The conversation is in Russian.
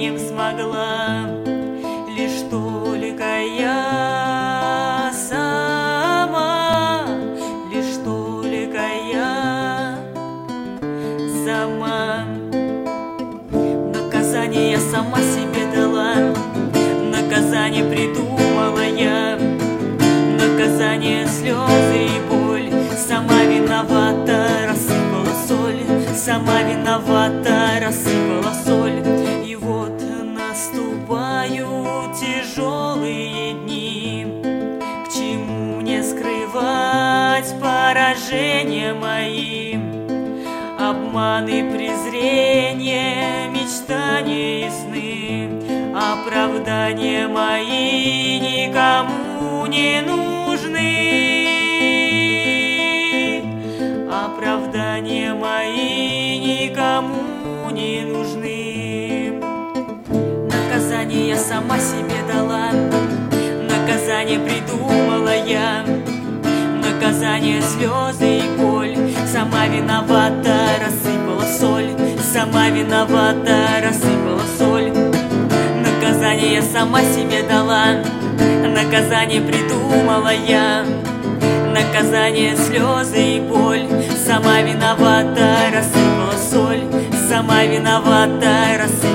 наказанием смогла. Лишь только я сама, лишь только я сама. Наказание я сама себе дала, наказание придумала я. Наказание, слезы и боль, сама виновата, рассыпала соль, сама виновата, рассыпала соль. И вот наступают тяжелые дни, к чему мне скрывать поражения мои, обманы, презрение, мечтания и сны, оправдания мои никому не нужны, оправдания мои никому не нужны. Наказание я сама себе дала, наказание придумала я. Наказание, слезы и боль, сама виновата, рассыпала соль, сама виновата, рассыпала соль. Наказание я сама себе дала, наказание придумала я. Наказание, слезы и боль, сама виновата, рассыпала соль, сама виновата, рассыпала соль.